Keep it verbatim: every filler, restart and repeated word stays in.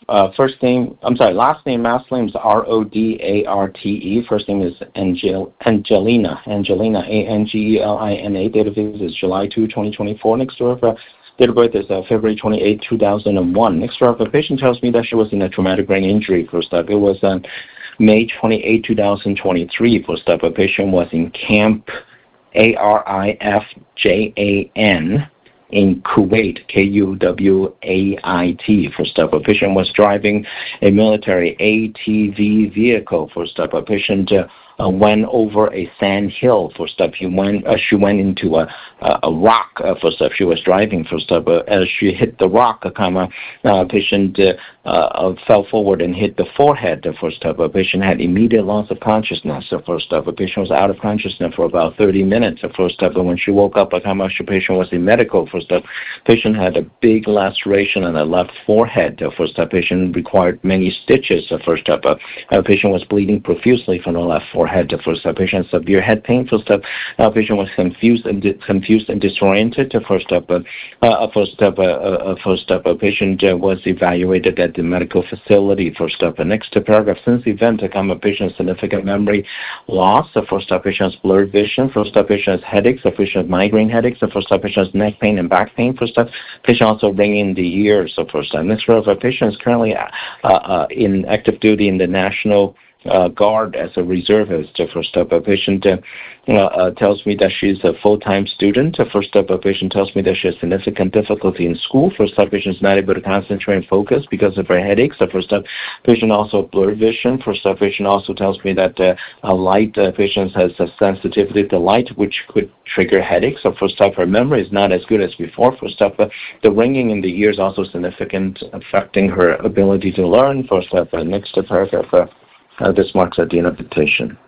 uh, first name, I'm sorry, last name, last name is R O D A R T E. First name is Angel, Angelina, Angelina, A N G E L I N A. Date of birth is July second, twenty twenty-four. Next door, uh, date of birth is uh, February twenty-eighth, two thousand one. Next door, the patient tells me that she was in a traumatic brain injury. First up, it was uh, May twenty-eighth, two thousand twenty-three. First up, a patient was in Camp A R I F J A N. in Kuwait, K U W A I T. First up, a patient was driving a military A T V vehicle. First up, a patient uh, uh, went over a sand hill. First up, he went, uh, she went into a, a, a rock. Uh, first up, she was driving. First up, uh, as she hit the rock, a comma, uh, patient uh, uh, fell forward and hit the forehead. The first up, a patient had immediate loss of consciousness. The first up, a patient was out of consciousness for about thirty minutes. The first up, and when she woke up, a comma, the patient was in medical. First up, patient had a big laceration on the left forehead. The first up, patient required many stitches. The first up, a patient was bleeding profusely from the left forehead. The first up, patient had severe head pain. First up, uh, patient was confused and di- confused and disoriented. The first up, uh, uh, first up, uh, uh, first up, a patient uh, was evaluated at the medical facility. First up, uh, next to paragraph, since the event, a common patient significant memory loss. The first up, patient has blurred vision. First up, patient has headaches. The patient has migraine headaches. The first up, patient has neck pain and back pain. First up, patient also ringing the ears. The first time. Next row of a patient is currently uh, uh, in active duty in the National Uh, Guard as a reservist. The first up, a patient uh, uh, tells me that she's a full-time student. The first up, a patient tells me that she has significant difficulty in school. First up, patient is not able to concentrate and focus because of her headaches. The first up, patient also blurred vision. First up, patient also tells me that uh, a light uh, patient has a sensitivity to light, which could trigger headaches. So first up, her memory is not as good as before. First up, uh, the ringing in the ears also significant, affecting her ability to learn. First up, uh, next paragraph. Uh, Uh, this marks at the end of the dictation.